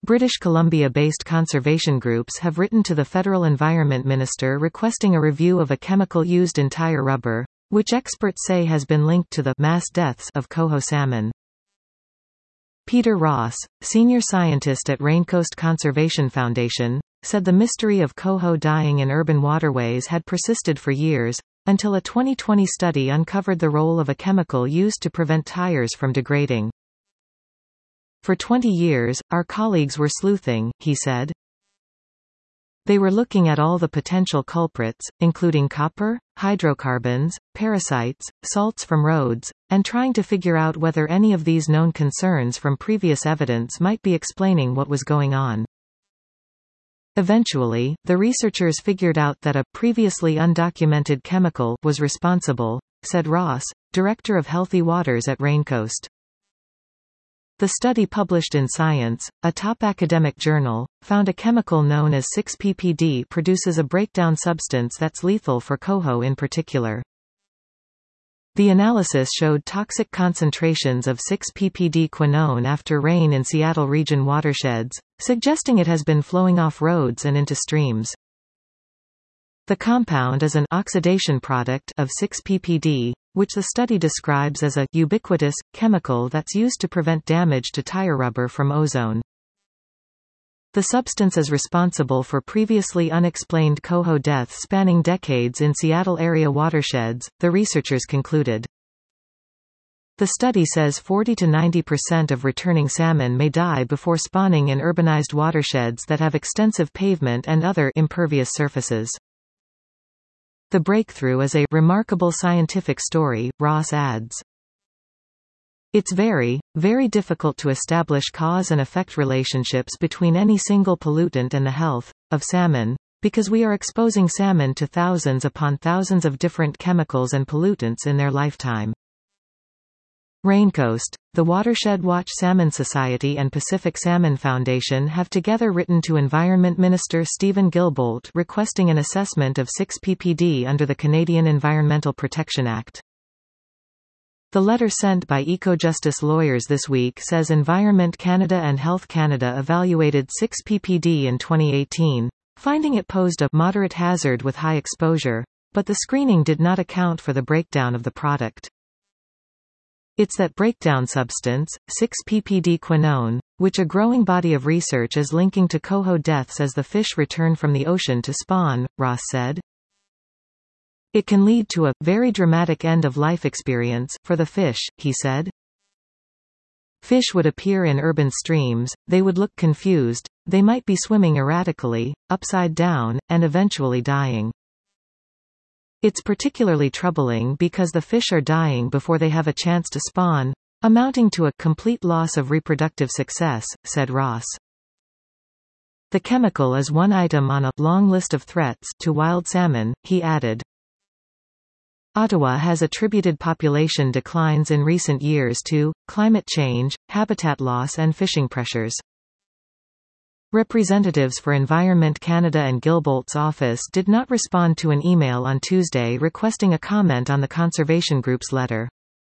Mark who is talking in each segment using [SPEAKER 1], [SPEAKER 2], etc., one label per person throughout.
[SPEAKER 1] British Columbia-based conservation groups have written to the Federal Environment Minister requesting a review of a chemical used in tire rubber, which experts say has been linked to the mass deaths of coho salmon. Peter Ross, senior scientist at Raincoast Conservation Foundation, said the mystery of coho dying in urban waterways had persisted for years, until a 2020 study uncovered the role of a chemical used to prevent tires from degrading. For 20 years, our colleagues were sleuthing, he said. They were looking at all the potential culprits, including copper, hydrocarbons, parasites, salts from roads, and trying to figure out whether any of these known concerns from previous evidence might be explaining what was going on. Eventually, the researchers figured out that a previously undocumented chemical was responsible, said Ross, director of Healthy Waters at Raincoast. The study published in Science, a top academic journal, found a chemical known as 6-PPD produces a breakdown substance that's lethal for coho in particular. The analysis showed toxic concentrations of 6-PPD quinone after rain in Seattle region watersheds, suggesting it has been flowing off roads and into streams. The compound is an oxidation product of 6-PPD, which the study describes as a ubiquitous chemical that's used to prevent damage to tire rubber from ozone. The substance is responsible for previously unexplained coho deaths spanning decades in Seattle area watersheds, the researchers concluded. The study says 40 to 90% of returning salmon may die before spawning in urbanized watersheds that have extensive pavement and other impervious surfaces. The breakthrough is a remarkable scientific story, Ross adds. It's very, very difficult to establish cause and effect relationships between any single pollutant and the health of salmon, because we are exposing salmon to thousands upon thousands of different chemicals and pollutants in their lifetime. Raincoast, the Watershed Watch Salmon Society and Pacific Salmon Foundation have together written to Environment Minister Stephen Guilbeault requesting an assessment of 6-PPD under the Canadian Environmental Protection Act. The letter sent by eco-justice lawyers this week says Environment Canada and Health Canada evaluated 6-PPD in 2018, finding it posed a moderate hazard with high exposure, but the screening did not account for the breakdown of the product. It's that breakdown substance, 6-PPD quinone, which a growing body of research is linking to coho deaths as the fish return from the ocean to spawn, Ross said. It can lead to a very dramatic end-of-life experience for the fish, he said. Fish would appear in urban streams, they would look confused, they might be swimming erratically, upside down, and eventually dying. It's particularly troubling because the fish are dying before they have a chance to spawn, amounting to a complete loss of reproductive success, said Ross. The chemical is one item on a long list of threats to wild salmon, he added. Ottawa has attributed population declines in recent years to climate change, habitat loss and fishing pressures. Representatives for Environment Canada and Guilbeault's office did not respond to an email on Tuesday requesting a comment on the conservation group's letter.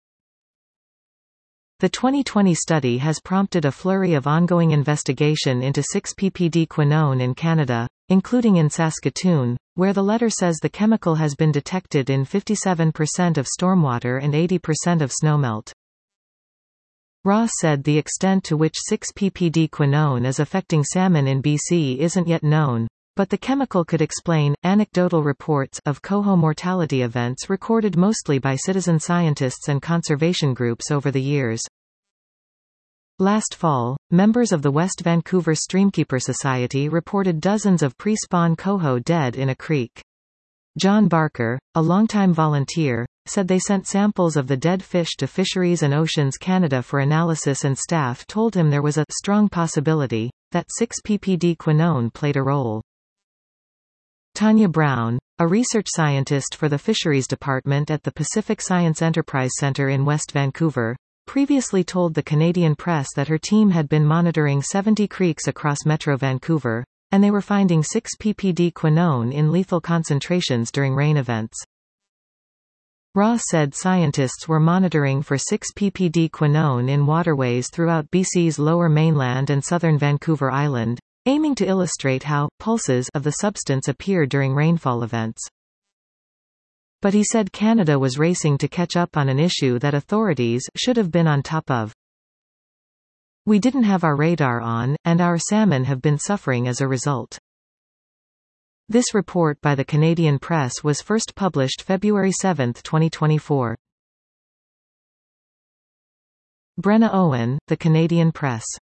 [SPEAKER 1] The 2020 study has prompted a flurry of ongoing investigation into 6-PPD quinone in Canada, including in Saskatoon, where the letter says the chemical has been detected in 57% of stormwater and 80% of snowmelt. Ross said the extent to which 6-PPD quinone is affecting salmon in BC isn't yet known, but the chemical could explain anecdotal reports of coho mortality events recorded mostly by citizen scientists and conservation groups over the years. Last fall, members of the West Vancouver Streamkeeper Society reported dozens of pre-spawn coho dead in a creek. John Barker, a longtime volunteer, said they sent samples of the dead fish to Fisheries and Oceans Canada for analysis, and staff told him there was a strong possibility that 6-PPD quinone played a role. Tanya Brown, a research scientist for the Fisheries Department at the Pacific Science Enterprise Centre in West Vancouver, previously told the Canadian Press that her team had been monitoring 70 creeks across Metro Vancouver, and they were finding 6-PPD quinone in lethal concentrations during rain events. Ross said scientists were monitoring for 6 ppd quinone in waterways throughout BC's Lower Mainland and southern Vancouver Island, aiming to illustrate how pulses of the substance appear during rainfall events. But he said Canada was racing to catch up on an issue that authorities should have been on top of. We didn't have our radar on, and our salmon have been suffering as a result. This report by the Canadian Press was first published February 7, 2024. Brenna Owen, The Canadian Press.